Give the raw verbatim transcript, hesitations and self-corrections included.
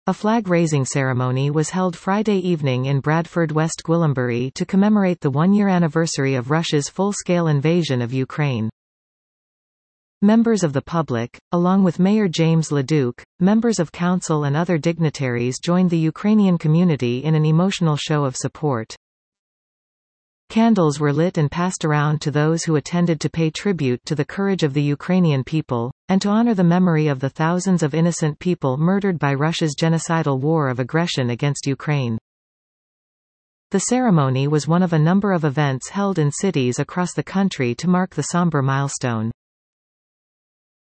A flag-raising ceremony was held Friday evening in Bradford, West Gwillimbury to commemorate the one-year anniversary of Russia's full-scale invasion of Ukraine. Members of the public, along with Mayor James LeDuc, members of council and other dignitaries joined the Ukrainian community in an emotional show of support. Candles were lit and passed around to those who attended to pay tribute to the courage of the Ukrainian people, and to honor the memory of the thousands of innocent people murdered by Russia's genocidal war of aggression against Ukraine. The ceremony was one of a number of events held in cities across the country to mark the somber milestone.